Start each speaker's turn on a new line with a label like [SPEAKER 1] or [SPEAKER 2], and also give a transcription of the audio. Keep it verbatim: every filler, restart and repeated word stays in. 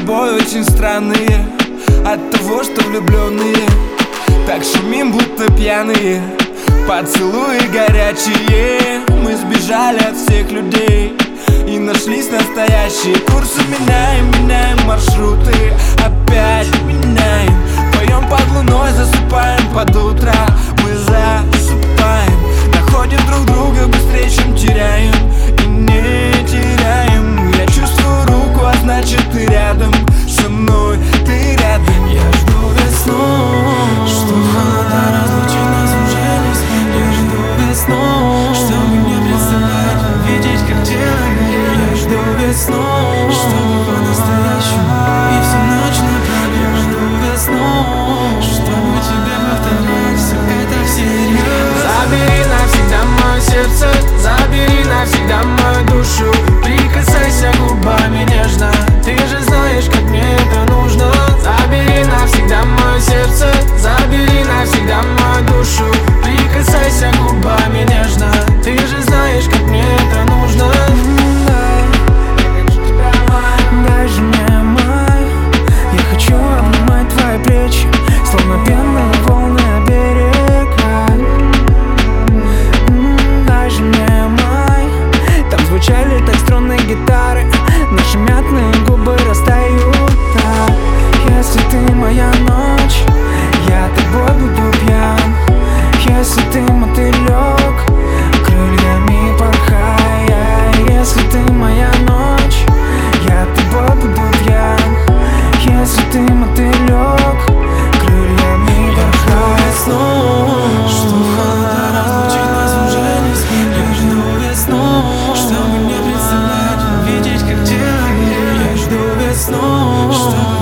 [SPEAKER 1] тобой очень странные, от того, что влюбленные так шумим, будто пьяные. Поцелуи горячие, мы сбежали от всех людей и нашлись настоящие. Курсы меняем, меняем маршруты, опять меняем. Поем под луной, засыпаем под утро. Мы засыпаем, находим друг друга быстрее, чем теряем, и не теряем. Я чувствую руку, а значит ты рядом со мной, ты рядом. Я жду весну, что холода разлучит нас уже не сможет. Я жду весну, чтобы не представлять, видеть, как тело горит. Я жду весну, чтобы по-настоящему и всю ночь напролет. Я жду весну, чтобы тебе повторять все это всерьез.
[SPEAKER 2] Забери навсегда мое сердце, забери навсегда мою душу. Прикасайся губами нежно, ты же знаешь, как мне это нужно. Забери навсегда мое сердце, забери навсегда мою душу. Прикасайся губами нежно, ты же знаешь, как мне это нужно.
[SPEAKER 3] Дай же мне май, я хочу обнимать твои плечи, словно пенные волны о берега. Дай же мне май, там звучали так струнные гитары, наши мятные губы растают так. Если ты моя ночь, я тобой буду пьян. Если ты мотылек, крыльями порхая. Если ты моя ночь, я тобой буду пьян. Если ты мотылек, крыльями порхая.
[SPEAKER 1] Что холода разлучит нас уже не сможет. Я жду весну, чтобы не представлять, видеть, как тело горит. Я жду весну, чтобы